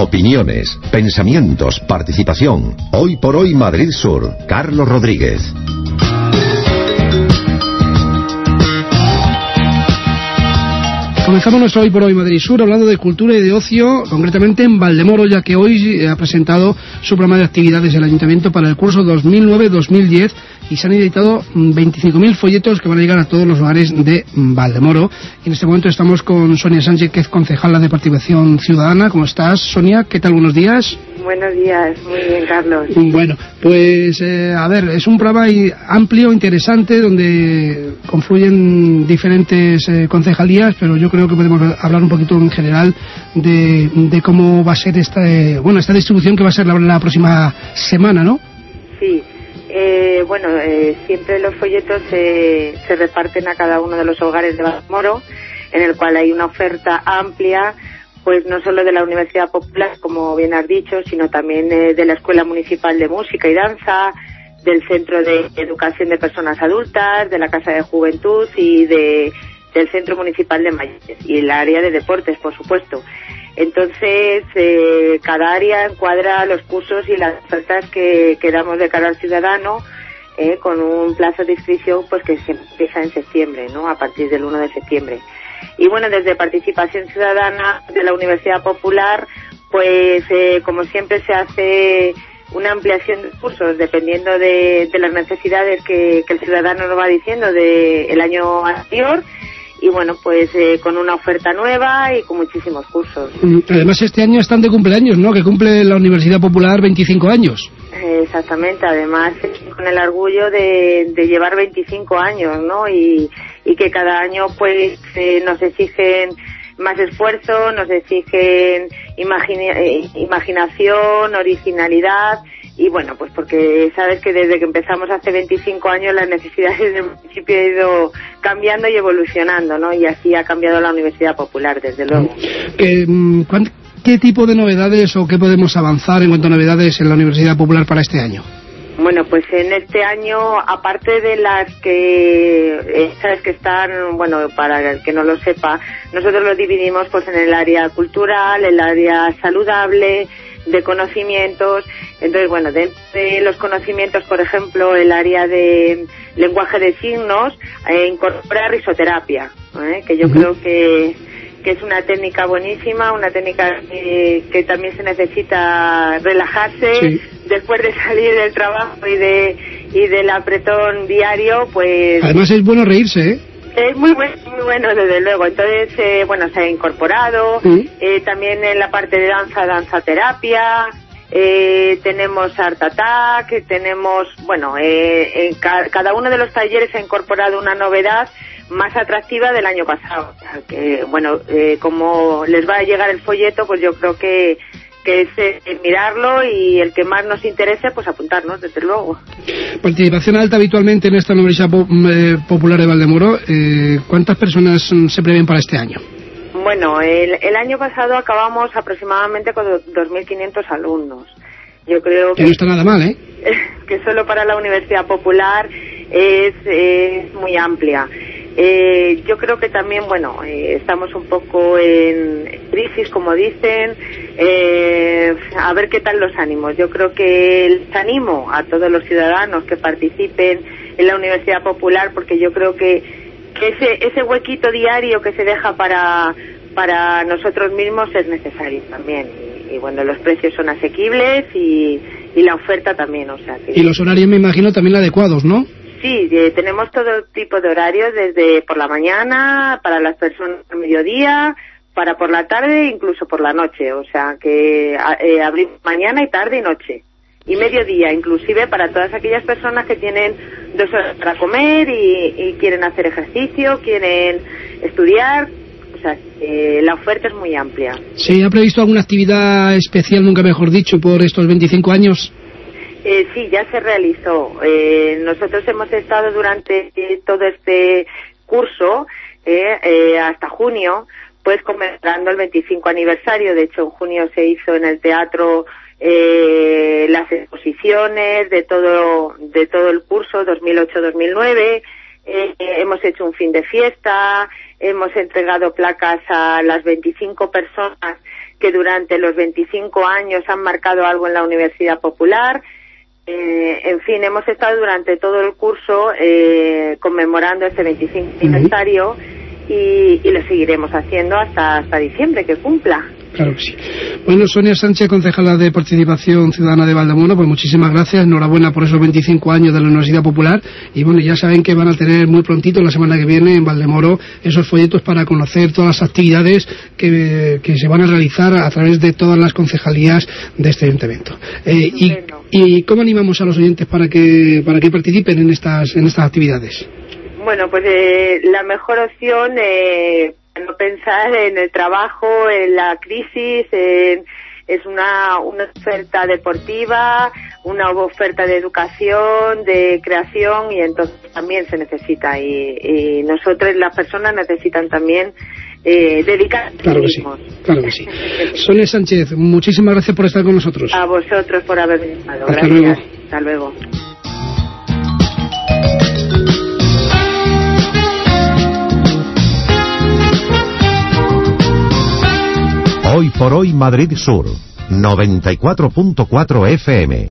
Opiniones, pensamientos, participación. Hoy por hoy Madrid Sur. Carlos Rodríguez. Comenzamos nuestro Hoy por Hoy Madrid Sur hablando de cultura y de ocio, concretamente en Valdemoro, ya que hoy ha presentado su programa de actividades el Ayuntamiento para el curso 2009-2010 y se han editado 25.000 folletos que van a llegar a todos los hogares de Valdemoro. Y en este momento estamos con Sonia Sánchez, que es concejala de Participación Ciudadana. ¿Cómo estás, Sonia? ¿Qué tal? Buenos días. Buenos días, muy bien, Carlos. Bueno, pues a ver, es un programa amplio, interesante, donde confluyen diferentes concejalías, pero yo creo que podemos hablar un poquito en general de cómo va a ser esta distribución que va a ser la próxima semana, ¿no? Sí, siempre los folletos se reparten a cada uno de los hogares de Valdemoro, en el cual hay una oferta amplia, pues no solo de la Universidad Popular, como bien has dicho, sino también de la Escuela Municipal de Música y Danza, del Centro de Educación de Personas Adultas, de la Casa de Juventud y del Centro Municipal de Mayores, y el área de deportes, por supuesto. Entonces, cada área encuadra los cursos y las ofertas que damos de cara al ciudadano, con un plazo de inscripción pues que se empieza en septiembre, ¿no? A partir del 1 de septiembre. Y bueno, desde Participación Ciudadana de la Universidad Popular, pues como siempre se hace una ampliación de cursos dependiendo de las necesidades que el ciudadano nos va diciendo del año anterior. Y bueno, pues con una oferta nueva y con muchísimos cursos. Además, este año están de cumpleaños, ¿no? Que cumple la Universidad Popular 25 años. Exactamente, además con el orgullo de llevar 25 años, ¿no? Y que cada año pues nos exigen más esfuerzo, nos exigen imaginación, originalidad. Y bueno, pues porque sabes que desde que empezamos hace 25 años las necesidades del municipio han ido cambiando y evolucionando, ¿no? Y así ha cambiado la Universidad Popular, desde luego. ¿Qué tipo de novedades o qué podemos avanzar en cuanto a novedades en la Universidad Popular para este año? Bueno, pues en este año, aparte de las que sabes que están, bueno, para el que no lo sepa, nosotros lo dividimos pues en el área cultural, el área saludable, de conocimientos. Entonces, bueno, dentro de los conocimientos, por ejemplo, el área de lenguaje de signos incorpora risoterapia, que yo creo que es una técnica buenísima, una técnica que también se necesita relajarse, sí, después de salir del trabajo y del apretón diario, pues... Además es bueno reírse, Es muy bueno, desde luego. Entonces, se ha incorporado. También en la parte de danza-terapia. Tenemos Art Attack. Tenemos, en cada uno de los talleres se ha incorporado una novedad más atractiva del año pasado. Que, como les va a llegar el folleto, pues yo creo que es mirarlo y el que más nos interese, pues apuntarnos, desde luego. Participación alta habitualmente en esta Universidad Popular de Valdemoro. ¿Cuántas personas se prevén para este año? Bueno, el año pasado acabamos aproximadamente con 2.500 alumnos. Yo creo que no está nada mal, que solo para la Universidad Popular es muy amplia. Yo creo que también, estamos un poco en crisis, como dicen, a ver qué tal los ánimos. Yo creo que les animo a todos los ciudadanos que participen en la Universidad Popular, porque yo creo que ese huequito diario que se deja para nosotros mismos es necesario también. Y los precios son asequibles y la oferta también, Y los horarios, me imagino, también adecuados, ¿no? Sí, tenemos todo tipo de horarios, desde por la mañana, para las personas al mediodía, para por la tarde, incluso por la noche. O sea, que abrimos mañana y tarde y noche. Y mediodía, inclusive para todas aquellas personas que tienen 2 horas para comer y quieren hacer ejercicio, quieren estudiar. O sea, la oferta es muy amplia. ¿Se ha previsto alguna actividad especial, nunca mejor dicho, por estos 25 años? Sí, ya se realizó. Nosotros hemos estado durante todo este curso, hasta junio, pues conmemorando el 25 aniversario. De hecho, en junio se hizo en el teatro las exposiciones de todo el curso 2008-2009. Hemos hecho un fin de fiesta, hemos entregado placas a las 25 personas que durante los 25 años han marcado algo en la Universidad Popular. En fin, hemos estado durante todo el curso conmemorando este 25 aniversario y lo seguiremos haciendo hasta diciembre, que cumpla. Claro que sí. Bueno, Sonia Sánchez, concejala de Participación Ciudadana de Valdemoro, pues muchísimas gracias, enhorabuena por esos 25 años de la Universidad Popular, y bueno, ya saben que van a tener muy prontito, la semana que viene, en Valdemoro, esos folletos para conocer todas las actividades que se van a realizar a través de todas las concejalías de este ayuntamiento. ¿Y cómo animamos a los oyentes para que participen en estas actividades? Bueno, pues la mejor opción, no pensar en el trabajo, en la crisis, es una oferta deportiva, una oferta de educación, de creación, y entonces también se necesita, y nosotros, las personas, necesitan también dedicar. Claro que sí, claro que sí. Sonia Sánchez, muchísimas gracias por estar con nosotros. A vosotros por haber venido. Hasta luego. Hasta luego. Hoy por hoy Madrid Sur, 94.4 FM.